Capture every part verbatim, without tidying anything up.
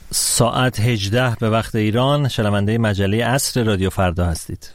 ساعت هجده به وقت ایران، شنونده مجله عصر رادیو فردا هستید.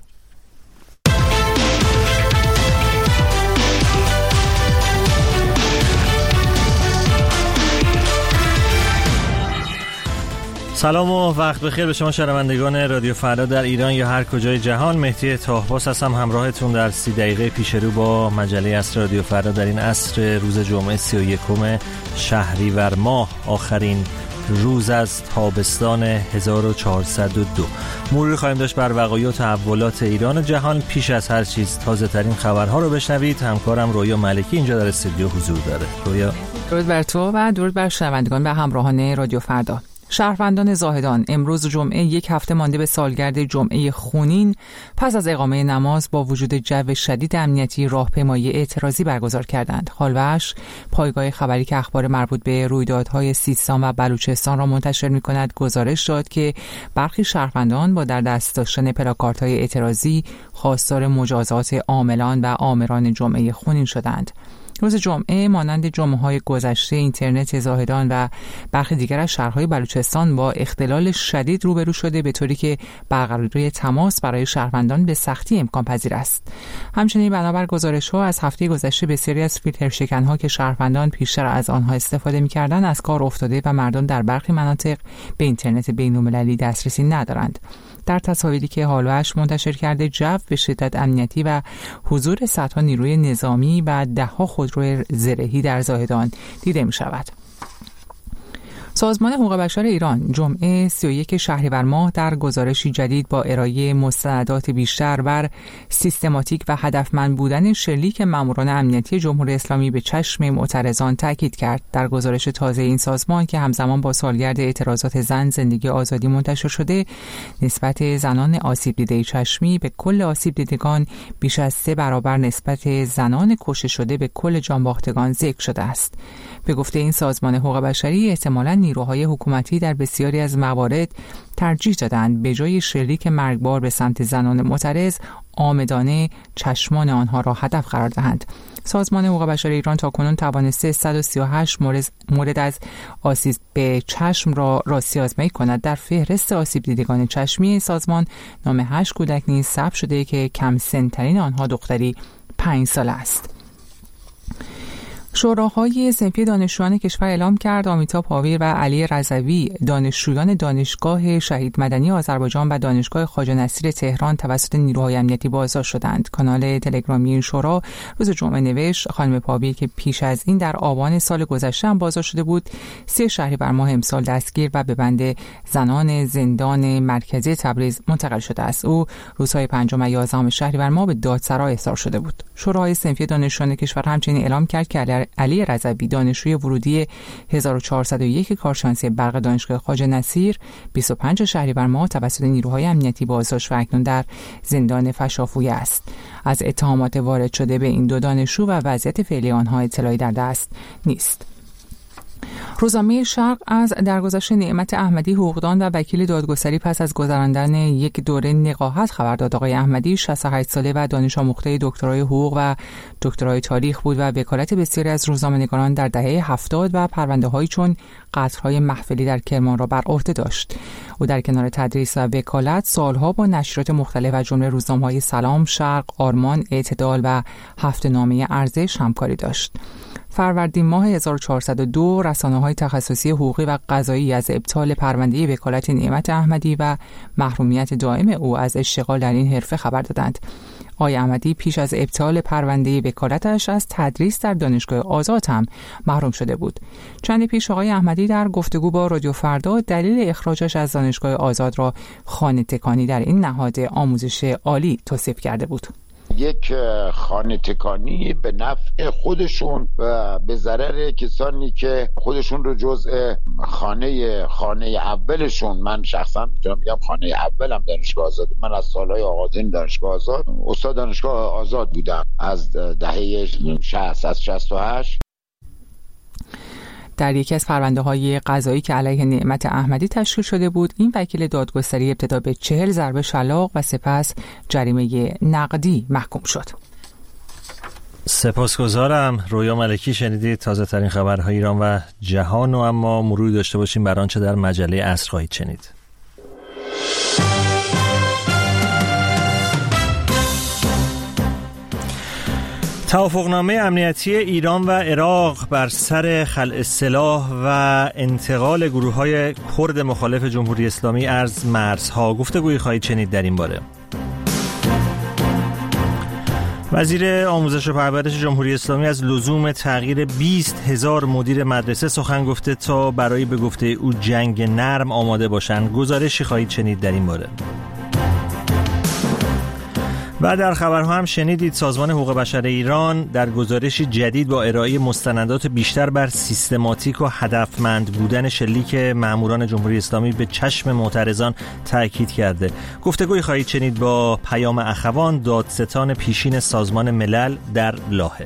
سلام و وقت بخیر به شما شنوندگان رادیو فردا در ایران یا هر کجای جهان. مهدی طاهباس هستم همراهتون در سی دقیقه پیش رو با مجله عصر رادیو فردا در این عصر روز جمعه سی و یکم شهریور ماه، آخرین روز از تابستان هزار و چهارصد و دو. مروری خواهیم داشت بر وقایع و تحولات ایران و جهان. پیش از هر چیز تازه ترین خبرها رو بشنوید. همکارم رویا ملکی اینجا در استودیو حضور داره. رویا، درود بر تو و درود بر شنوندگان و همراهان رادیو فردا. شهروندان زاهدان امروز جمعه یک هفته مانده به سالگرد جمعه خونین پس از اقامه نماز با وجود جو شدید امنیتی راهپیمایی اعتراضی برگزار کردند. حالوش پایگاه خبری که اخبار مربوط به رویدادهای سیستان و بلوچستان را منتشر می‌کند گزارش داد که برخی شهروندان با در دست داشتن پلاکاردهای اعتراضی خواستار مجازات عاملان و آمران جمعه خونین شدند. روز جمعه مانند جمعه‌های گذشته اینترنت زاهدان و برخی دیگر از شهرهای بلوچستان با اختلال شدید روبرو شده، به طوری که برقراری تماس برای شهروندان به سختی امکان پذیر است. همچنین بنابر گزارش‌ها از هفته گذشته بسیاری از فیلترشکن‌ها که شهروندان پیشتر از آنها استفاده می‌کردند از کار افتاده و مردم در برخی مناطق به اینترنت بین‌المللی دسترسی ندارند. در تصاویری که حالوش منتشر کرده، جو به شدت امنیتی و حضور صدها نیروی نظامی و ده‌ها خودروی زرهی در زاهدان دیده می شود. سازمان حقوق بشر ایران جمعه سی و یک شهریور ماه در گزارشی جدید با ارائه مستندات بیشتر بر سیستماتیک و هدفمند بودن شلیک ماموران امنیتی جمهوری اسلامی به چشم معترضان تاکید کرد. در گزارش تازه این سازمان که همزمان با سالگرد اعتراضات زن زندگی آزادی منتشر شده، نسبت زنان آسیب دیده چشمی به کل آسیب دیدگان بیش از سه برابر نسبت زنان کشته شده به کل جانباختگان ذکر شده است. به گفته این سازمان حقوق بشری، احتمالاً نیروهای حکومتی در بسیاری از موارد ترجیح دادند به جای شلیک مرگبار به سمت زنان معترض، عامدانه چشمان آنها را هدف قرار دهند. سازمان حقوق بشر ایران تاکنون توانسته صد و سی و هشت مورد, مورد از آسیب به چشم را راستی آزمایی کند. در فهرست آسیب دیدگان چشمی این سازمان نام هشت کودک نیز ثبت شده که کم سن‌ترین آنها دختری پنج ساله است. شوراهای صنفی دانشجویان کشور اعلام کرد آمیتا پاویر و علی رضوی، دانشجویان دانشگاه شهید مدنی آذربایجان و دانشگاه خواجه نصیر تهران توسط نیروهای امنیتی بازداشت شدند. کانال تلگرامی این شورا روز جمعه نوشت خانم پاویر که پیش از این در آبان سال گذشته هم بازداشت شده بود، سه شهریور ماه امسال دستگیر و به بند زنان زندان مرکزی تبریز منتقل شده است. او روزهای پنجم و یازدهم شهریور ماه به دادسرا احضار شده بود. شوراهای صنفی دانشجویان کشور همچنین اعلام کرد که علی رضوی، دانشجوی ورودی هزار و چهارصد و یک کارشناسی برق دانشگاه خواجه نصیر، بیست و پنج شهریور ماه توسط نیروهای امنیتی بازداشت و اکنون در زندان فشافویه است. از اتهامات وارد شده به این دو دانشجو و وضعیت فعلی آنها اطلاعی در دست نیست. روزنامه شرق از درگذشت نعمت احمدی، حقوقدان و وکیل دادگستری پس از گذراندن یک دوره نقاهت خبر داد. آقای احمدی شصت و هشت ساله و دانش آموخته دکترای حقوق و دکترای تاریخ بود و وکالت بسیاری از روزنامه‌نگاران در دهه هفتاد و پرونده‌هایی چون قتل‌های محفلی در کرمان را بر عهده داشت. او در کنار تدریس و وکالت سالها با نشریات مختلف از جمله روزنامه‌های سلام، شرق، آرمان، اعتدال و هفته‌نامه ارزش همکاری داشت. فروردین ماه هزار و چهارصد و دو رسانه‌های تخصصی حقوقی و قضایی از ابطال پرونده وکالت نعمت احمدی و محرومیت دائم او از اشتغال در این حرفه خبر دادند. آقای احمدی پیش از ابطال پرونده وکالتش از تدریس در دانشگاه آزاد هم محروم شده بود. چند پیش آقای احمدی در گفتگو با رادیو فردا دلیل اخراجش از دانشگاه آزاد را خانه تکانی در این نهاد آموزش عالی توصیف کرده بود. یک خانه تکانی به نفع خودشون و به ضرر کسانی که خودشون رو جزء خانه خانه اولشون، من شخصا میگم خانه اولم دانشگاه آزاد، من از سالهای آغازین دانشگاه آزاد استاد دانشگاه آزاد بودم از دهه شصت از شصت و هشت. در یکی از پرونده‌های قضایی که علیه نعمت احمدی تشکیل شده بود، این وکیل دادگستری ابتدا به چهل ضربه شلاق و سپس جریمه نقدی محکوم شد. سپاسگزارم. رویا ملکی شنیدید تازه ترین خبرهای ایران و جهان، و اما مروری داشته باشیم بر آنچه در مجله عصر خواهید شنید. توافقنامه امنیتی ایران و عراق بر سر خلع سلاح و انتقال گروه‌های کرد مخالف جمهوری اسلامی از مرزها. گفتگویی خواهید شنید در این باره. وزیر آموزش و پرورش جمهوری اسلامی از لزوم تغییر بیست هزار مدیر مدرسه سخن گفته تا برای به گفته او جنگ نرم آماده باشند. گزارشی خواهید شنید در این باره. و در خبرها هم شنیدید سازمان حقوق بشر ایران در گزارشی جدید با ارائه مستندات بیشتر بر سیستماتیک و هدفمند بودن شلیک ماموران جمهوری اسلامی به چشم معترضان تاکید کرده. گفتگوی خواهید شنید با پیام اخوان، دادستان پیشین سازمان ملل در لاهه.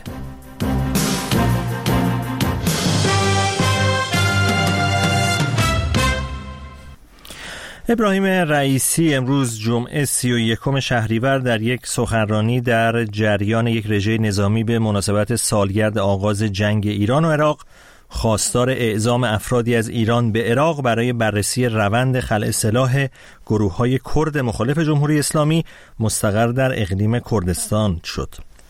ابراهیم رئیسی امروز جمعه سی و یکم شهریور در یک سخنرانی در جریان یک رژه نظامی به مناسبت سالگرد آغاز جنگ ایران و عراق خواستار اعزام افرادی از ایران به عراق برای بررسی روند خلع سلاح گروه‌های کرد مخالف جمهوری اسلامی مستقر در اقلیم کردستان شد.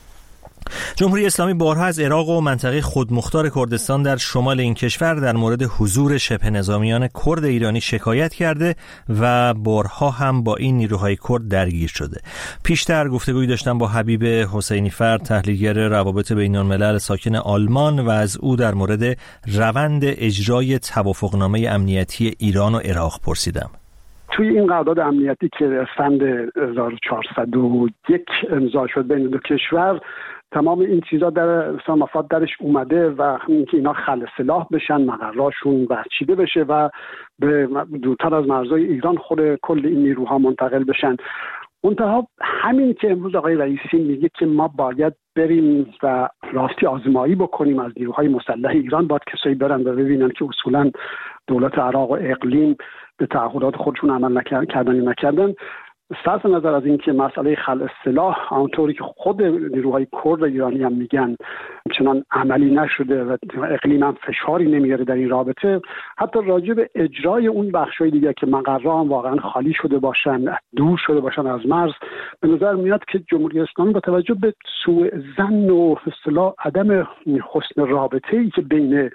جمهوری اسلامی بارها از عراق و منطقه خودمختار کردستان در شمال این کشور در مورد حضور شبه نظامیان کرد ایرانی شکایت کرده و بارها هم با این نیروهای کرد درگیر شده. پیشتر گفتگویی داشتم با حبیب حسینی فرد، تحلیلگر روابط بین الملل ساکن آلمان، و از او در مورد روند اجرای توافقنامه امنیتی ایران و عراق پرسیدم. توی این قرارداد امنیتی که سند هزار و چهارصد و یک امضا شد بین دو کشور، تمام این چیزا در مفاد درش اومده و اینکه اینا خلع سلاح بشن، مقراشون برچیده بشه و به دورتر از مرزهای ایران خود کل این نیروها منتقل بشن. منتها همین که امروز آقای رئیسی میگه که ما باید بریم و راستی آزمایی بکنیم از نیروهای مسلح ایران، باید کسایی برن و ببینن که اصولا دولت عراق و اقلیم به تعهدات خودشون عمل نکردن یا نکردن. صرف نظر از اینکه مسئله خلع سلاح آنطوری که خود نیروهای کرد ایرانی هم میگن چنان عملی نشده و اقلیم هم فشاری نمیاره در این رابطه، حتی راجع به اجرای اون بخشای دیگه که مقرها هم واقعا خالی شده باشن، دور شده باشن از مرز، به نظر میاد که جمهوری اسلامی با توجه به سوء ظن و اصطلاح عدم حسن رابطه‌ای که بین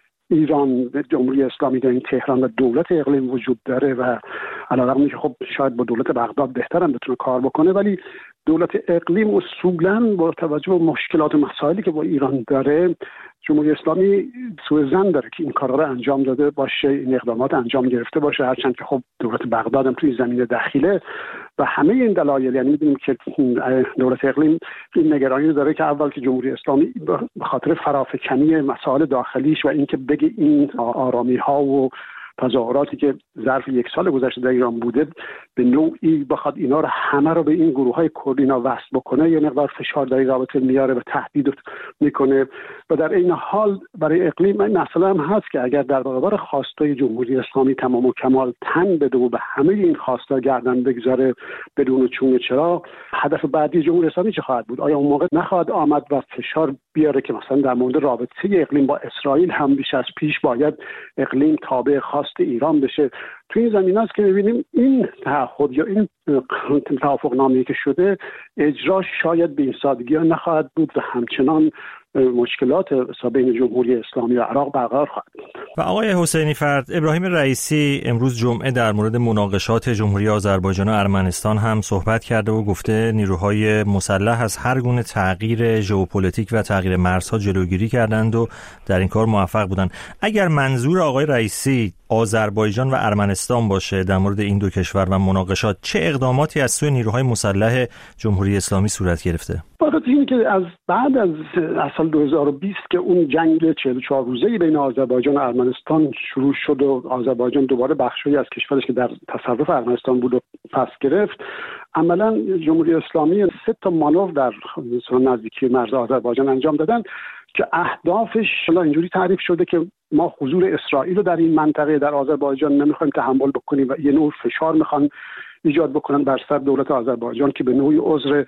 ایران و جمهوری اسلامی در این تهران و دولت اقلیم وجود داره و علیرغم که خب شاید با دولت بغداد بهترم بتونه کار بکنه، ولی دولت اقلیم اصولاً با توجه به مشکلات و مسائلی که با ایران داره، جمهوری اسلامی سوء ظن داره که این کارا رو انجام داده باشه، این اقدامات انجام گرفته باشه، هرچند که خب دولت بغداد هم توی زمینه دخیله و همه این دلایل. یعنی می‌بینیم که دولت اقلیم این نگرانی داره که اول که جمهوری اسلامی به خاطر فرافکنی مسائل داخلیش و اینکه بگه این آرامی‌ها و تظاهراتی که ظرف یک سال گذشته در ایران بوده به نوعی بخواد اینا رو همه رو به این گروه‌های کردینا وصل بکنه، یه مقدار فشار در این رابطه میاره و تهدید میکنه و در این حال برای اقلیم این مسئله هم هست که اگر در برابر خواستای جمهوری اسلامی تمام و کمال تن بده و به همه این خواستا گردن بگذاره بدون چون چرا، هدف بعدی جمهوری اسلامی چه خواهد بود؟ آیا اون موقع نخواهد آمد و فشار بیاره که مثلا در مورد رابطه اقلیم با اسرائیل هم بیش از پیش باید اقلیم تابع خواست ایران بشه؟ توی این زمینه است که می‌بینیم این تعهد یا این توافقنامه‌ای که شده اجرا شاید به این سادگی ها نخواهد بود و همچنان مشکلات بین جمهوری اسلامی و عراق برقرار خواهد بود. و آقای حسینی فرد، ابراهیم رئیسی امروز جمعه در مورد مناقشات جمهوری آذربایجان و ارمنستان هم صحبت کرده و گفته نیروهای مسلح از هر گونه تغییر ژئوپلیتیک و تغییر مرزها جلوگیری کردند و در این کار موفق بودند. اگر منظور آقای رئیسی آذربایجان و ارمنستان باشه در مورد این دو کشور و مناقشات، چه اقداماتی از سوی نیروهای مسلح جمهوری اسلامی صورت گرفته؟ فقط این که از بعد از سال دو هزار و بیست که اون جنگ چهل و چهار روزه‌ای بین آذربایجان و ارمنستان شروع شد و آذربایجان دوباره بخشی از کشورش که در تصرف ارمنستان بود و پس گرفت، عملا جمهوری اسلامی سه تا مانور در نزدیکی مرز آذربایجان انجام دادن که اهدافش اینجوری تعریف شده که ما حضور اسرائیل رو در این منطقه در آذربایجان نمیخوایم تحمل بکنیم و یه نوع فشار میخوان ایجاد بکنن بر سر دولت آذربایجان که به نوعی عذر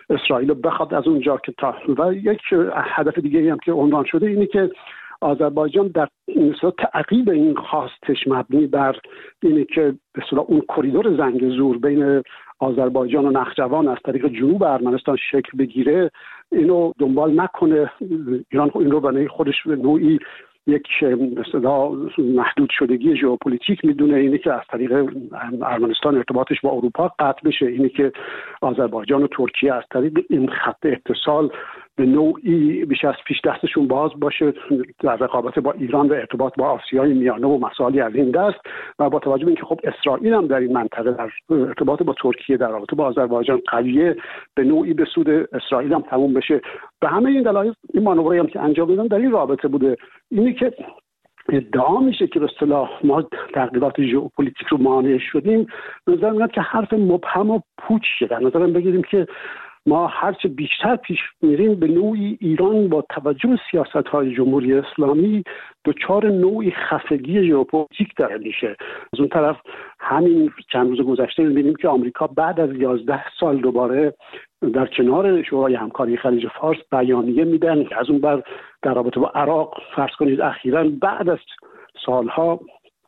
اسرائیل بخواد از اونجا که تا و یک هدف دیگه هم که عنوان شده اینه که آذربایجان در مثلا تعقیب این خواستش مبنی بر اینه که به اصطلاح اون کریدور زنگ زور بین آذربایجان و نخجوان از طریق جنوب ارمنستان شکل بگیره اینو دنبال نکنه. ایران این رو برای خودش به نوعی یک مثلا محدود شدگی ژئوپلیتیک میدونه، اینه که از طریق ارمنستان ارتباطش با اروپا قطع بشه، اینه که آذربایجان و ترکیه از طریق این خط اتصال به نوعی بیش از پیش دستشون باز باشه در رقابت با ایران و ارتباط با آسیای میانه و مسائلی از این دست. و با توجه به اینکه خب اسرائیل هم در این منطقه در ارتباط با ترکیه در رابطه با آذربایجان قویه، به نوعی به سود اسرائیل هم تموم بشه. به همه این دلایل این مانوری هم که انجام دادن در این رابطه بوده. اینی که ادعا میشه که به اصطلاح ما تغییرات ژئوپلیتیک رو مانع شدیم، نظر میاد که حرف مبهم و پوچیه. در نظر بگیریم که ما هرچه بیشتر پیش میریم به نوعی ایران با توجه به سیاست‌های جمهوری اسلامی دچار نوعی خفگی ژئوپلیتیک داره میشه. از اون طرف همین چند روز گذشته می‌بینیم که آمریکا بعد از یازده سال دوباره در کنار شورای همکاری خلیج فارس بیانیه میدن که از اون بر در رابطه با عراق فرض کنید اخیراً بعد از سالها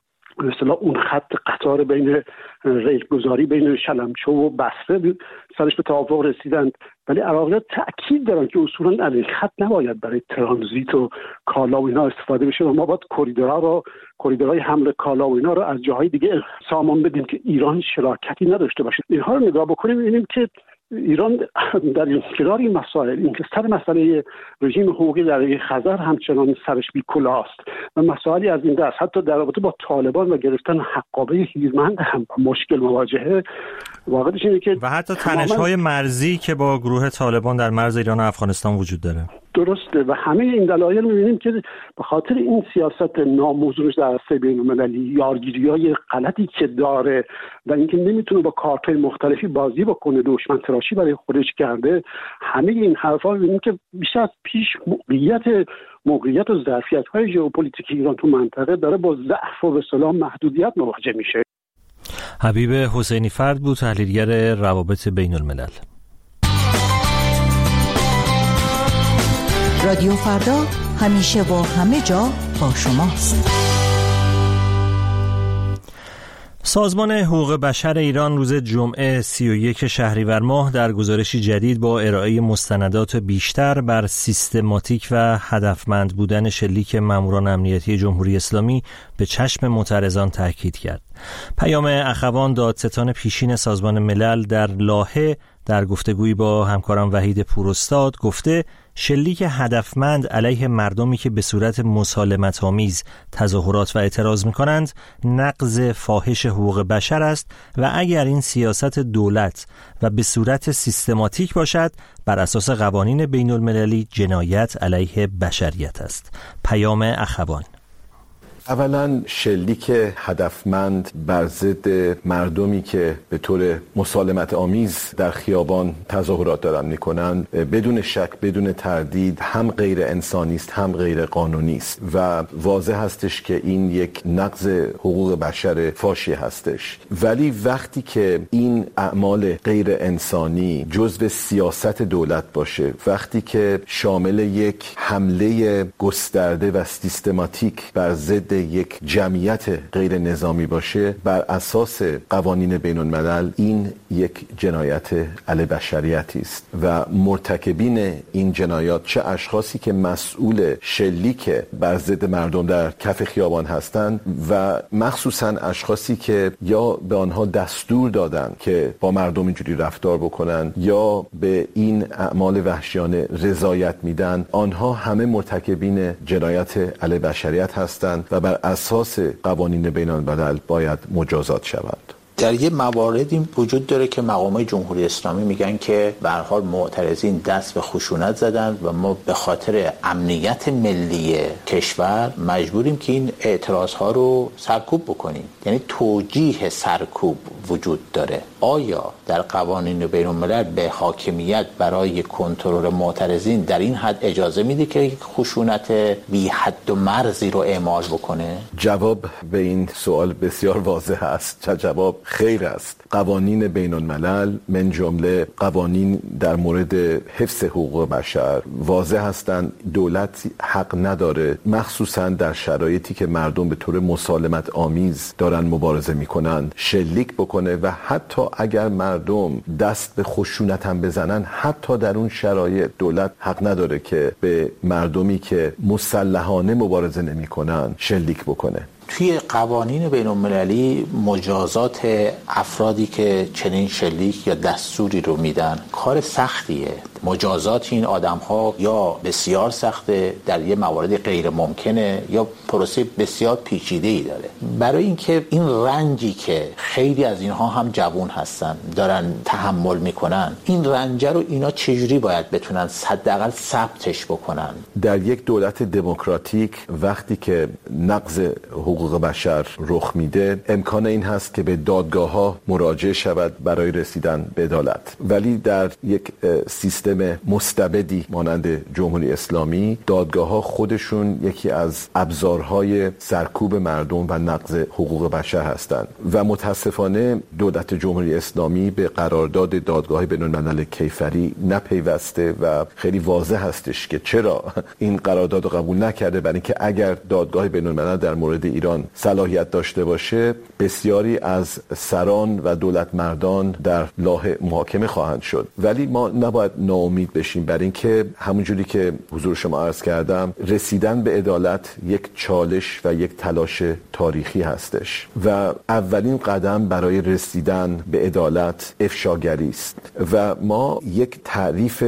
به اصطلاح اون خط قطار بین ریلگذاری بین شلمچو و بصره سرش به توافق رسیدند، ولی عراقی‌ها تأکید دارن که اصولاً از این خط نباید برای ترانزیت و کالا و اینا استفاده بشه و ما باید کریدورها رو کریدورهای حمل کالا و اینا رو از جاهای دیگه سامان بدیم که ایران شراکتی نداشته باشه. اینها رو نگاه بکنیم می‌بینیم که ایران در این کنار این مسائل، این که سر مسئله رژیم حقوقی در خزر همچنان سرش بی کلاست و مسائلی از این دست، حتی در رابطه با طالبان و گرفتن حقابه هیرمند هم مشکل مواجهه. واقعیتش اینه که و حتی تنش‌های مرزی که با گروه طالبان در مرز ایران و افغانستان وجود داره. درسته و همه این دلایل می‌بینیم که به خاطر این سیاست ناموزونش در عرصه بین‌المللی، یارگیری‌های غلطی که داره و اینکه نمیتونه با کارت‌های مختلفی بازی بکنه، دشمن تراشی برای خودش کرده، همه این حرفا می‌بینیم که بیشتر از پیش موقعیت موقعیت و ظرفیت‌های ژئوپلیتیک ایران تو منطقه داره با ضعف و به اصطلاح محدودیت مواجه میشه. حبیب حسینی فرد بود، تحلیلگر روابط بین‌الملل. رادیو فردا همیشه با همه جا با شماست. سازمان حقوق بشر ایران روز جمعه سی و یک شهریور ماه در گزارشی جدید با ارائه مستندات بیشتر بر سیستماتیک و هدفمند بودن شلیک ماموران امنیتی جمهوری اسلامی به چشم معترضان تاکید کرد. پیام اخوان دادستان پیشین سازمان ملل در لاهه در گفتگویی با همکاران وحید پوراستاد گفته شلیک هدفمند علیه مردمی که به صورت مسالمت‌آمیز تظاهرات و اعتراض می‌کنند نقض فاحش حقوق بشر است و اگر این سیاست دولت و به صورت سیستماتیک باشد بر اساس قوانین بین‌المللی جنایت علیه بشریت است. پیام اخوان. اولا شلیک هدفمند بر ضد مردمی که به طور مسالمت آمیز در خیابان تظاهرات دارن میکنن بدون شک بدون تردید هم غیر انسانی است هم غیر قانونی است و واضح هستش که این یک نقض حقوق بشر فاحش هستش. ولی وقتی که این اعمال غیر انسانی جزو سیاست دولت باشه، وقتی که شامل یک حمله گسترده و سیستماتیک بر ضد یک جمعیت غیر نظامی باشه بر اساس قوانین بین الملل، این یک جنایت علیه بشریتی است و مرتکبین این جنایات چه اشخاصی که مسئول شلیک بر ضد مردم در کف خیابان هستند و مخصوصا اشخاصی که یا به آنها دستور دادن که با مردم اینجوری رفتار بکنن یا به این اعمال وحشیانه رضایت میدن، آنها همه مرتکبین جنایت علیه بشریت هستند و بر اساس قوانین بین الملل باید مجازات شوند. در یه مواردی وجود داره که مقامات جمهوری اسلامی میگن که به هر حال معترضین دست به خشونت زدن و ما به خاطر امنیت ملی کشور مجبوریم که این اعتراضها رو سرکوب بکنیم، یعنی توجیه سرکوب وجود داره. آیا در قوانین بین الملل به حاکمیت برای کنترل معترضین در این حد اجازه میده که خشونت بی حد و مرزی رو اعمال بکنه؟ جواب به این سوال بسیار واضح است. جواب خیر است. قوانین بین الملل من جمله قوانین در مورد حفظ حقوق بشر واضح هستند. دولت حق نداره مخصوصا در شرایطی که مردم به طور مسالمت آمیز دارن مبارزه میکنن شلیک بکنه و حتی اگر مردم دست به خشونت هم بزنن، حتی در اون شرایط دولت حق نداره که به مردمی که مسلحانه مبارزه نمیکنن شلیک بکنه. توی قوانین بین المللی مجازات افرادی که چنین شلیک یا دستوری رو میدن کار سختیه. مجازات این آدم‌ها یا بسیار سخته، در یه موارد غیر ممکنه، یا پروسه بسیار پیچیده‌ای داره. برای اینکه این رنجی که خیلی از اینها هم جوان هستن دارن تحمل میکنن، این رنج رو اینا چجوری باید بتونن حداقل ثبتش بکنن؟ در یک دولت دموکراتیک وقتی که نقض حقوق بشر رخ میده، امکان این هست که به دادگاه‌ها مراجعه شود برای رسیدن به عدالت. ولی در یک سیستم مستبدی مانند جمهوری اسلامی، دادگاه‌ها خودشون یکی از ابزارهای سرکوب مردم و نقض حقوق بشر هستند و متاسفانه دولت جمهوری اسلامی به قرارداد دادگاه بین‌الملل کیفری نپیوسته و خیلی واضح هستش که چرا این قرارداد رو قبول نکرده. برای اینکه اگر دادگاه بین‌الملل در مورد ایران صلاحیت داشته باشه، بسیاری از سران و دولت مردان در لاه محاکمه خواهند شد. ولی ما نباید ناامید بشیم، برای اینکه همونجوری که حضور شما عرض کردم، رسیدن به عدالت یک چالش و یک تلاش تاریخی هستش و اولین قدم برای رسیدن به عدالت افشاگری است و ما یک تعریف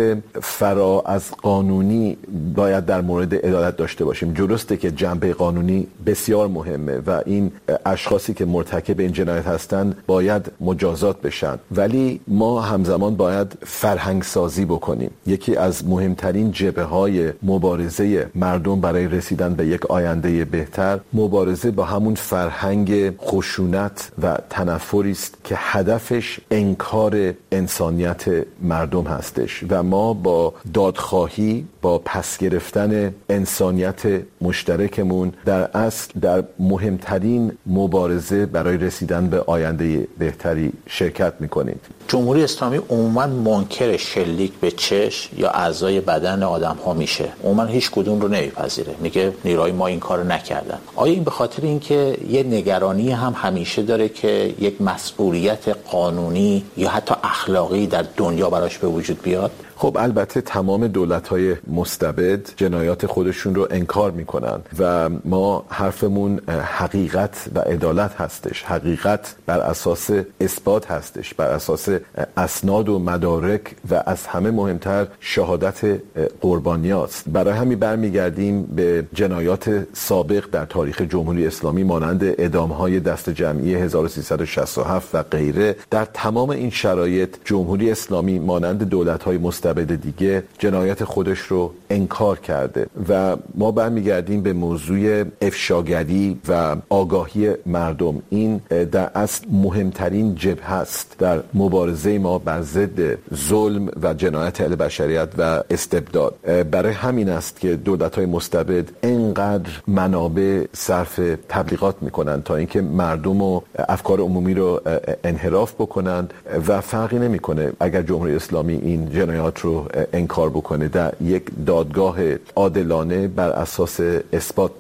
فرا از قانونی باید در مورد عدالت داشته باشیم. درسته که جنبه قانونی بسیار مهمه و این اشخاصی که مرتکب این جنایت هستند باید مجازات بشن، ولی ما همزمان باید فرهنگ سازی بکنیم. یکی از مهمترین جبهه‌های مبارزه مردم برای رسیدن به یک آینده بهتر، مبارزه با همون فرهنگ خشونت و تنفری است که هدفش انکار انسانیت مردم هستش و ما با دادخواهی، با پس گرفتن انسانیت مشترکمون در اصل در مهمترین مبارزه برای رسیدن به آینده بهتری شرکت میکنیم. جمهوری اسلامی عموماً منکر شلیک به چشم یا اعضای بدن آدم ها میشه. عموماً هیچ کدوم رو نمیپذیره، میگه نیروهای ما این کارو نکردن. آیا این به خاطر اینکه یه نگرانی هم همیشه داره که یک مسئولیت قانونی یا حتی اخلاقی در دنیا براش به وجود بیاد؟ خب البته تمام دولت‌های مستبد جنایات خودشون رو انکار میکنن و ما حرفمون حقیقت و عدالت هستش. حقیقت بر اساس اثبات هستش، بر اساس اسناد و مدارک و از همه مهمتر شهادت قربانیاست. برای همین برمیگردیم به جنایات سابق در تاریخ جمهوری اسلامی مانند اعدام‌های دست جمعی هزار و سیصد و شصت و هفت و غیره. در تمام این شرایط جمهوری اسلامی مانند دولت‌های مستبد دیگه جنایت خودش رو انکار کرده و ما برمیگردیم به موضوع افشاگری و آگاهی مردم. این در اصل مهمترین جبهه است در مبارزه ما بر ضد ظلم و جنایت علیه بشریت و استبداد. برای همین است که دولت‌های مستبد اینقدر منابع صرف تبلیغات میکنن تا اینکه مردم و افکار عمومی رو انحراف بکنند و فرقی نمیکنه اگر جمهوری اسلامی این جنایات رو انکار بکنه. در یک دادگاه عادلانه بر اساس اثبات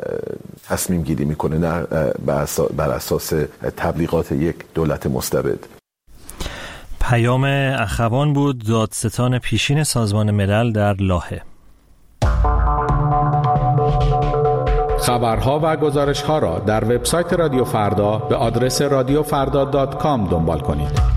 تصمیم گیری میکنه، نه بر اساس تبلیغات یک دولت مستبد. پیام اخوان بود، دادستان پیشین سازمان ملل در لاهه. خبرها و گزارش‌ها را در وبسایت رادیو فردا به آدرس رادیو فردا دات کام دنبال کنید.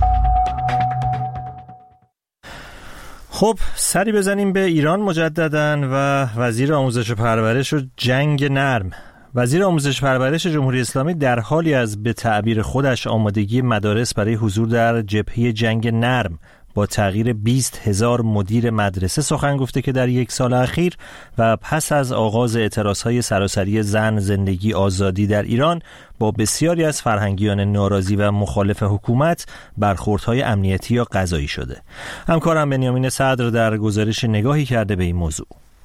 خب سری بزنیم به ایران مجدداً و وزیر آموزش و پرورش و جنگ نرم. وزیر آموزش و پرورش جمهوری اسلامی در حالی از به تعبیر خودش آمادگی مدارس برای حضور در جبهه جنگ نرم با تغییر بیست هزار مدیر مدرسه سخن گفته که در یک سال اخیر و پس از آغاز اعتراضهای سراسری زن، زندگی، آزادی در ایران با بسیاری از فرهنگیان ناراضی و مخالف حکومت برخوردهای امنیتی یا قضایی شده. همکارم بنیامین صدر در گزارش نگاهی کرده به این موضوع.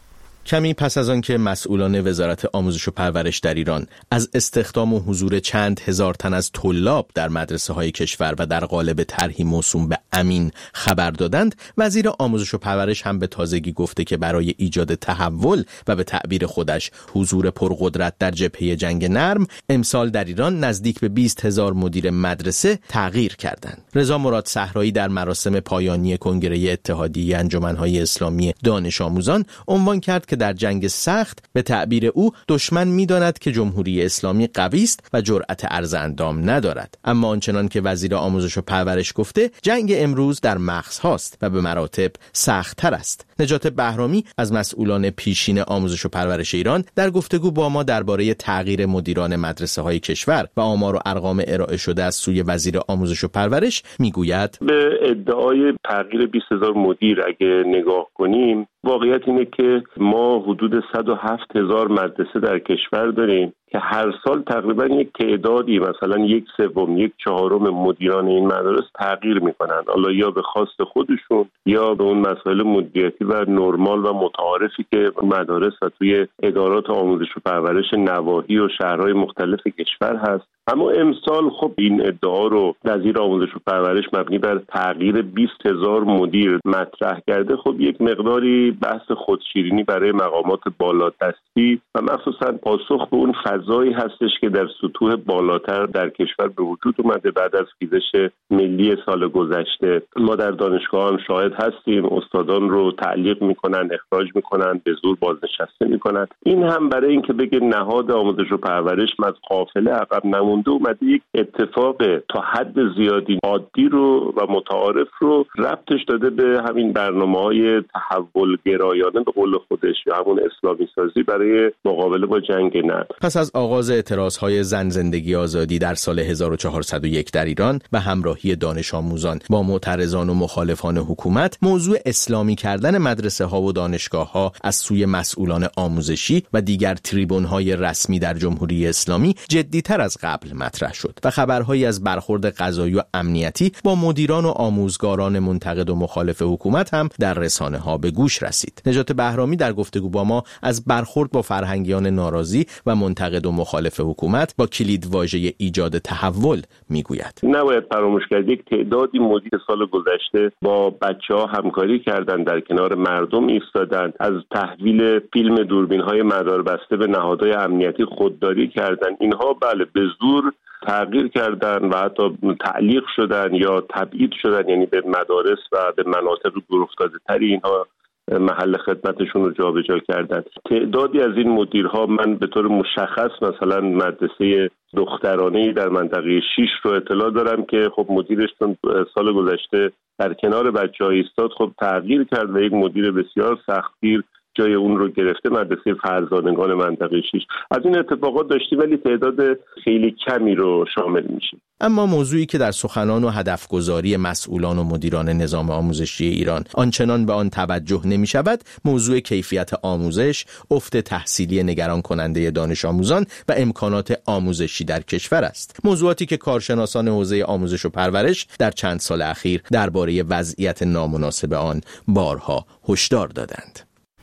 کمی پس از آن که مسئولان وزارت آموزش و پرورش در ایران از استخدام و حضور چند هزار تن از طلاب در مدرسه های کشور و در قالب طرحی موسوم به امین خبر دادند، وزیر آموزش و پرورش هم به تازگی گفته که برای ایجاد تحول و به تعبیر خودش حضور پرقدرت در جبهه جنگ نرم، امسال در ایران نزدیک به بیست هزار مدیر مدرسه تغییر کردند. رضا مراد صحرایی در مراسم پایانی کنگره اتحادیه انجمن‌های اسلامی دانش آموزان عنوان کرد که در جنگ سخت به تعبیر او دشمن می‌داند که جمهوری اسلامی قوی است و جرأت عرض اندام ندارد، اما آنچنان که وزیر آموزش و پرورش گفته جنگ امروز در مغزهاست و به مراتب سخت‌تر است. نجات بهرامی از مسئولان پیشین آموزش و پرورش ایران در گفتگو با ما درباره تغییر مدیران مدرسه‌های کشور و آمار و ارقام ارائه شده از سوی وزیر آموزش و پرورش میگوید: به ادعای تغییر بیست هزار مدیر اگه نگاه کنیم، واقعیت اینه که ما حدود صد و هفت هزار مدرسه در کشور داریم که هر سال تقریبا یک تعدادی، مثلا یک سوم، یک چهارم مدیران این مدارس تغییر میکنند، حالا یا به خواست خودشون یا به اون مسائل مدیریتی و نرمال و متعارفی که مدارس و توی ادارات آموزش و پرورش نواحی و شهرهای مختلف کشور هست. اما امسال خب این ادعا رو وزیر آموزش و پرورش مبنی بر تغییر بیست هزار مدیر مطرح کرده. خب یک مقداری بحث خودشیرینی برای مقامات بالادستی و مخصوصا پاسخ به اون فضایی هستش که در سطوح بالاتر در کشور به وجود اومده بعد از خیزش ملی سال گذشته. ما در دانشگاهان شاهد هستیم استادان رو تعلیق میکنن، اخراج میکنن، به زور بازنشسته میکنن. این هم برای اینکه بگه نهاد آموزش و پرورش از قافله عقب نمونده اومده یک اتفاق تا حد زیادی عادی رو و متعارف رو ربطش داده به همین برنامه‌های تحول گرایانه به قول خودش یا همون اسلامی سازی برای مقابله با جنگ نرم. پس از آغاز اعتراضهای زن زندگی آزادی در سال هزار و چهارصد و یک در ایران و همراهی دانش آموزان با معترضان و مخالفان حکومت، موضوع اسلامی کردن مدرسه ها و دانشگاه ها از سوی مسئولان آموزشی و دیگر تریبون های رسمی در جمهوری اسلامی جدی‌تر از قبل مطرح شد و خبرهایی از برخورد قضایی و امنیتی با مدیران و آموزگاران منتقد و مخالف حکومت هم در رسانه ها به گوش رسید. نجات بهرامی در گفتگو با ما از برخورد با فرهنگیان ناراضی و منتقد و مخالف حکومت با کلیدواژه ایجاد تحول میگوید: نباید فراموش کرد یک تعدادی مدیر سال گذشته با بچه‌ها همکاری کردند، در کنار مردم ایستادند، از تحویل فیلم دوربین‌های مداربسته به نهادهای امنیتی خودداری کردند. اینها بله به زور تغییر کردن و حتی تعلیق شدن یا تبعید شدن، یعنی به مدارس و به مناطق دورافتاده تری اینها محل خدمتشون رو جابجا کردن. تعدادی از این مدیرها من به طور مشخص مثلا مدرسه دخترانه‌ای در منطقه شیش رو اطلاع دارم که خب مدیرش سال گذشته در کنار بچه‌ها ایستاد، خب تغییر کرد و یک مدیر بسیار سختگیر جای اون رو گرفته، مدرسه فرزانگان منطقه شیش. از این اتفاقات داشتیم ولی تعداد خیلی کمی رو شامل میشه. اما موضوعی که در سخنان و هدفگذاری مسئولان و مدیران نظام آموزشی ایران آنچنان به آن توجه نمی شود، موضوع کیفیت آموزش، افت تحصیلی نگران کننده دانش آموزان و امکانات آموزشی در کشور است. موضوعاتی که کارشناسان حوزه آموزش و پرورش در چند سال اخیر درباره وضعیت نامناسب آن بارها هشدار دادند.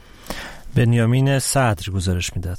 بنیامین صدر گزارش میداد.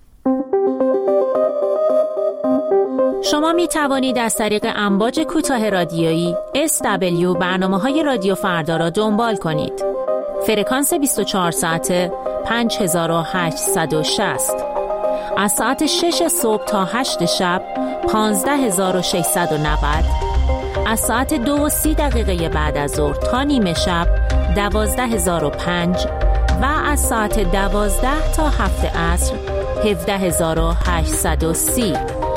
شما می توانید از طریق امواج کوتاه رادیویی اس دبلیو برنامه‌های رادیو فردا را دنبال کنید. فرکانس بیست و چهار ساعته پنج هزار و هشتصد و شصت، از ساعت شش صبح تا هشت شب پانزده هزار و ششصد و نود، از ساعت دو و سی دقیقه بعد از ظهر تا نیمه شب دوازده هزار و پنج و از ساعت دوازده تا هفت عصر هفده هزار و هشتصد و سی.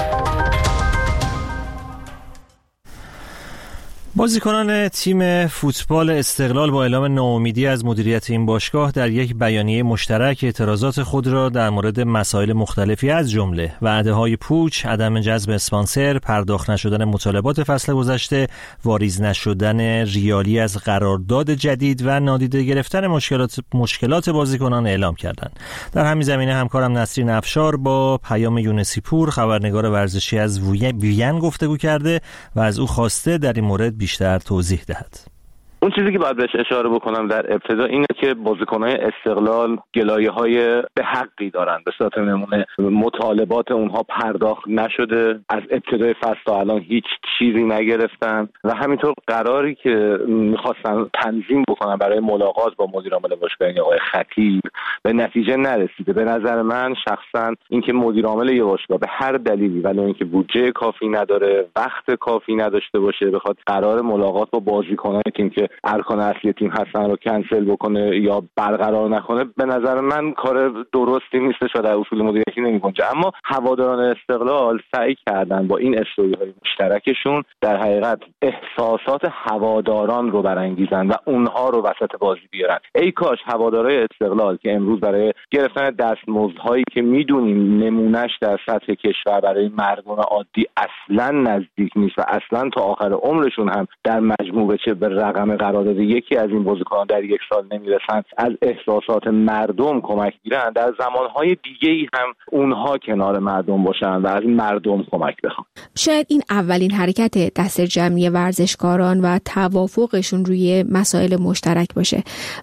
بازیکنان تیم فوتبال استقلال با اعلام ناامیدی از مدیریت این باشگاه در یک بیانیه مشترک اعتراضات خود را در مورد مسائل مختلفی از جمله وعده‌های پوچ، عدم جذب اسپانسر، پرداخت نشدن مطالبات فصل گذشته، واریز نشدن ریالی از قرارداد جدید و نادیده گرفتن مشکلات مشکلات بازیکنان اعلام کردند. در همین زمینه همکارم نسرین افشار با پیام یونسی پور، خبرنگار ورزشی از وین گفتگو کرده و از او خواسته در این مورد بیشتر توضیح دهد. اون چیزی که باید بهش اشاره بکنم در ابتدا اینه که بازیکن‌های استقلال گلایه‌های به حقی دارن. به صورت نمونه مطالبات اونها پرداخت نشده، از ابتدای فصل تا الان هیچ چیزی نگرفتن و همینطور قراری که می‌خواستن تنظیم بکنن برای ملاقات با مدیر عامل باشگاه آقای خطیب به نتیجه نرسیده. به نظر من شخصا اینکه مدیر عامل یه باشگاه به هر دلیلی، ولی اینکه بودجه کافی نداره، وقت کافی نداشته باشه، بخواد قرار ملاقات با بازیکنان تیم که ارکان اصلی تیم هستن رو کنسل بکنه یا برقرار نکنه، به نظر من کار درستی نیستش و در اصول مدیریتی نمی‌گنجه. اما هواداران استقلال سعی کردن با این استوری‌های مشترکشون در حقیقت احساسات هواداران رو برانگیزن و اونها رو وسط بازی بیارن. ای کاش هوادارهای استقلال که امروز برای گرفتن دستمزدهایی که میدونیم نمونهش در سطح کشور برای مردم عادی اصلا نزدیک نیست و اصلا تا آخر عمرشون هم در مجموع چه به رقم قرارداد یکی از این بازیکنان در یک سال نمیرسن، از احساسات مردم کمک گیرن، در زمانهای دیگه‌ای هم اونها کنار مردم باشن و از مردم کمک بخوان. شاید این اولین حرکت دست جمعی ورزشکاران و توافقشون روی مسائل مشترک باشه.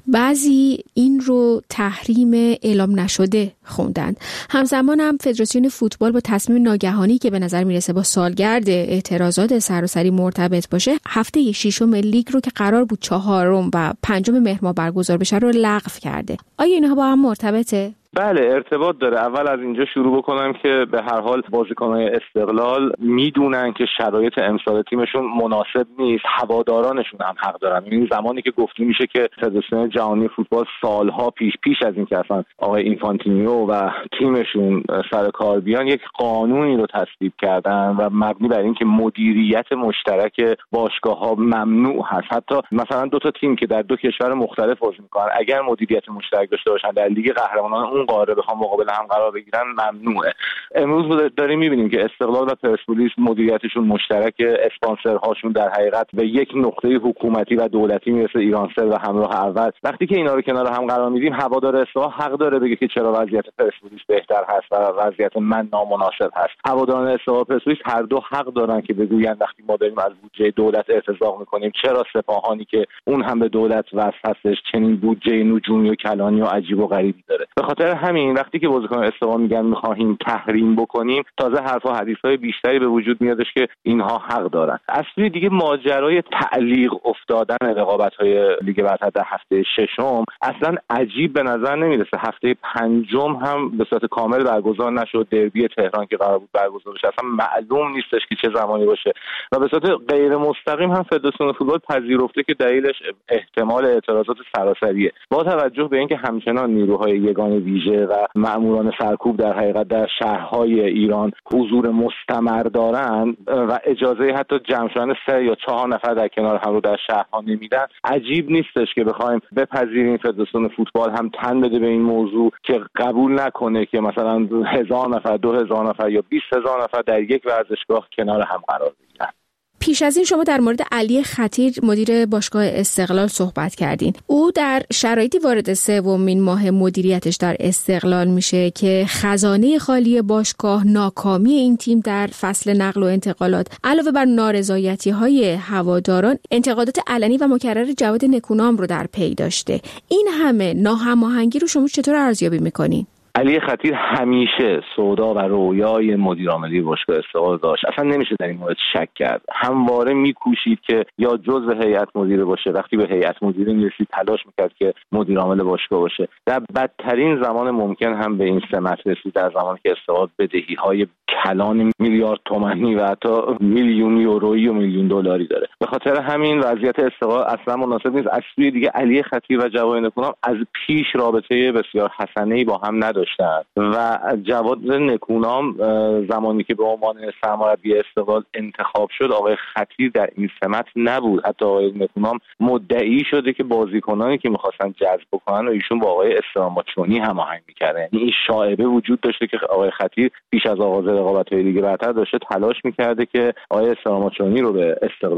بعضی این رو تحریم اعلام نشده خوندن. همزمان هم فدراسیون فوتبال با تصمیم ناگهانی که به نظر میرسه با سالگرد اعتراضات سراسری مرتبط باشه، هفته ششم لیگ رو که قرار بود چهارم و پنجم مهر ماه برگزار بشه رو لغو کرده. آیا اینها با هم مرتبطه؟ بله، ارتباط داره. اول از اینجا شروع بکنم که به هر حال بازیکن‌های استقلال میدونن که شرایط امسال تیمشون مناسب نیست، هوادارانشون هم حق دارن. این زمانی که گفته میشه که فدراسیون جهانی فوتبال سالها پیش پیش از این که اصلا آقای اینفانتینیو و تیمشون سر کار بیان، یک قانونی رو تصویب کردن و مبنی بر این که مدیریت مشترک باشگاه‌ها ممنوع هست. حتی مثلا دو تا تیم که در دو کشور مختلف بازی می‌کنن اگر مدیریت مشترک داشته باشن در لیگ قهرمانان قاره بخوام مقابل هم قرار بگیرن ممنوعه. امروز داریم میبینیم که استقلال و پرسپولیس مدیریتشون مشترک، اسپانسرهاشون در حقیقت به یک نقطه حکومتی و دولتی میرسه، ایرانسل و همراه اول. وقتی که اینا رو کنار هم قرار میدیم، هوادار استقلال حق داره بگه که چرا وضعیت پرسپولیس بهتر هست و وضعیت من نامناسب هست. هواداران استقلال پرسپولیس هر دو حق دارن که بگوین وقتی ما داریم از بودجه دولت ارتزاق میکنیم، چرا سپاهانی که اون هم به دولت وصل هستش چنین بودجه نجومی و کلانی و عجیب و غریبی داره. به خاطر همین وقتی که بازیکن استقلال میگن میخواهیم تحریم بکنیم، تازه حرفا حدیثای بیشتری به وجود میادش که اینها حق دارن. از سوی دیگه ماجرای تعلیق افتادن رقابت‌های لیگ برتر در هفته ششم اصلا عجیب به نظر نمیرسه. هفته پنجم هم به صورت کامل برگزار نشد. دربی تهران که قرار بود برگزار بشه اصلا معلوم نیستش که چه زمانی باشه و به صورت غیر مستقیم هم فدراسیون فوتبال پذیرفته که دلیلش احتمال اعتراضات سراسریه. با توجه به اینکه همچنان نیروهای یگان ویژه و مأموران سرکوب در حقیقت در شهرهای ایران حضور مستمر دارن و اجازه حتی جمع شدن سه یا چهار نفر در کنار هم رو در شهرها نمیدن، عجیب نیستش که بخوایم بپذیریم فدراسیون فوتبال هم تن بده به این موضوع که قبول نکنه که مثلا هزار نفر، دو هزار نفر یا بیست هزار نفر در یک ورزشگاه کنار هم قرار بگیرن. پیش از این شما در مورد علی خطیر مدیر باشگاه استقلال صحبت کردین. او در شرایطی وارد سومین ماه مدیریتش در استقلال میشه که خزانه خالی باشگاه، ناکامی این تیم در فصل نقل و انتقالات، علاوه بر نارضایتی‌های هواداران، انتقادات علنی و مکرر جواد نکونام رو در پی داشته. این همه ناهماهنگی رو شما چطور ارزیابی میکنین؟ علی خطیر همیشه سودا و رویای مدیر عاملی باشگاه استقلال داشت. اصلا نمیشه در این مورد شک کرد. همواره میکوشید که یا جزء هیئت مدیره باشه، وقتی به هیئت مدیره میرسید تلاش میکرد که مدیر عامل باشگاه باشه. در بدترین زمان ممکن هم به این سمت رسید، در زمانی که استقلال بدهی‌های کلان میلیارد تومانی و حتی میلیون یورویی و میلیون دلاری داره. به خاطر همین وضعیت استقلال اصلا مناسب نیست. از سوی دیگه علی خطیر و جواد نکونام از پیش رابطه بسیار حسنه‌ای با هم نداشتند و جواد نکونام زمانی که به عنوان سرمربی استقلال انتخاب شد، آقای خطیر در این سمت نبود. حتی آقای نکونام مدعی شده که بازیکنانی که می‌خواستن جذب بکنن و ایشون با آقای استراماچونی هماهنگ می‌کردن. یعنی این شایعه وجود داشته که آقای خطیر پیش از آغاز رقابت‌های لیگ برتر داشته تلاش می‌کرده که آقای استراماچونی رو به استقلال بیاره.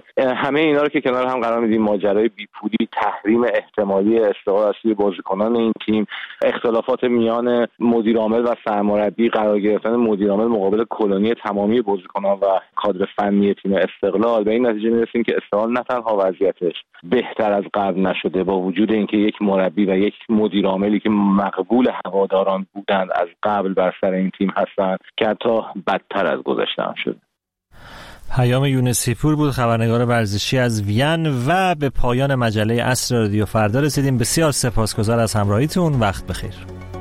شده. همه اینا رو که کنار هم قرار میدیم، ماجرای بیپولی، تحریم احتمالی استقلال اصلی بازیکنان این تیم، اختلافات میان مدیر عامل و سرمربی، قرار گرفتن مدیر عامل مقابل کلونی تمامی بازیکنان و کادر فنی تیم استقلال، به این نتیجه میرسیم که استقلال نه تنها وضعیتش بهتر از قبل نشده، با وجود اینکه یک مربی و یک مدیر عاملی که مقبول هواداران بودند از قبل بر سر این تیم هستند، که حتی بدتر از گذشته هم شده. پیام یونسی پور بود، خبرنگار ورزشی از وین. و به پایان مجله عصر رادیو فردا رسیدیم. بسیار سپاسگزار از همراهیتون. وقت بخیر.